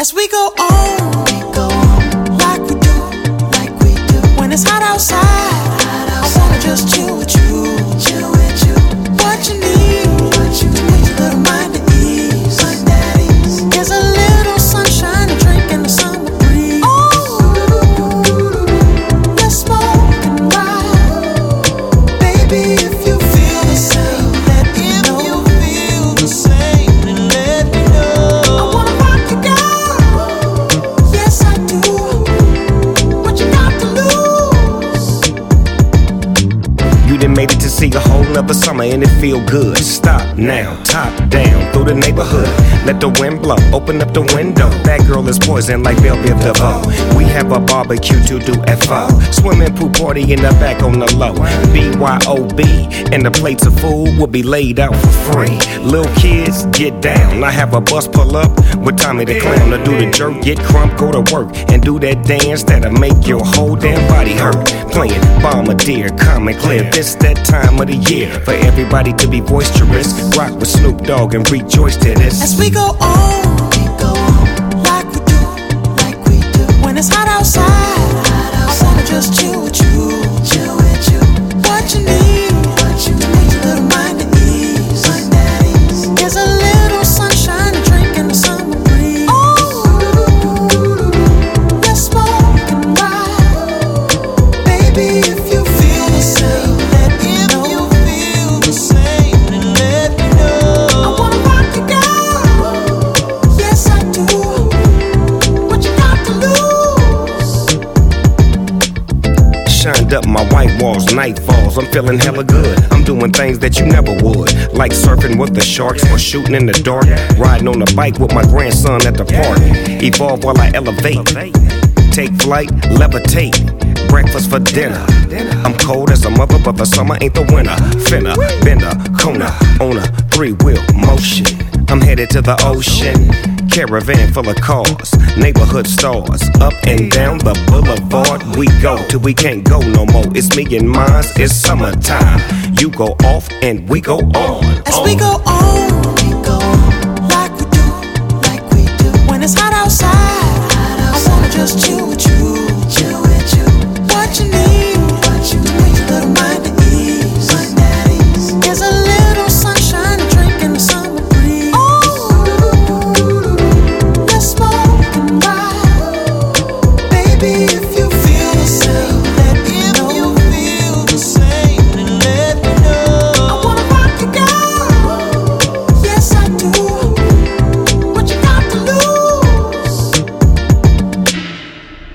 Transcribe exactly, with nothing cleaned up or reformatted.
As we go on, we go on like we do, like we do. When it's hot outside, hot outside. I wanna just chill with you, chill with you. What you need, what you need, your little mind at ease, mind at ease. There's a little sunshine, a drink, and the summer breeze. Oh, let's smoke and ride, baby. If you feel the same, let me know. If you feel the same, then let me know. I wanna rock you, girl. Yes, I do. What you got to lose? You done made it to see a whole nother summer and it feel good. Stop now, top down through the neighborhood. Let the wind blow, open up the window. That girl is poison like Belleville DeVoe. We have a barbecue to do F O. Swimming pool party in the back on the low. B Y O B, and the plates of food will be laid out for free. Little kids, get down. I have a bus pull up with Tommy the Clown to do the jerk, get crump, go to work, and do that dance that'll make your whole damn body hurt. Playing Bombardier, Common Clear. This that time of the year for everybody to be boisterous. Rock with Snoop Dogg and rejoice to this. As we go on, we go on like we do, like we do. When it's hot outside, hot outside. I wanna just chill with you, chill with you. What you need, what you need, your little mind at ease, mind at ease. There's a little sunshine, a drink, and the summer breeze. Oh, let's smoke and ride, baby. If you feel the same, let me know. If you feel the same, then let me know. I wanna rock you, girl. Yes, I do. What you got to lose? Shined up my white walls, night falls. I'm feeling hella good. I'm doing things that you never would, like surfing with the sharks or shooting in the dark. Riding on a bike with my grandson at the park. Evolve while I elevate. Take flight, levitate. Breakfast for dinner. I'm cold as a mother, but the summer ain't the winter. Finna, bender, Kona, on a three-wheel motion. I'm headed to the ocean. Caravan full of cars, neighborhood stars. Up and down the boulevard we go till we can't go no more. It's me and mine, it's summertime. You go off and we go on. As on. we go on.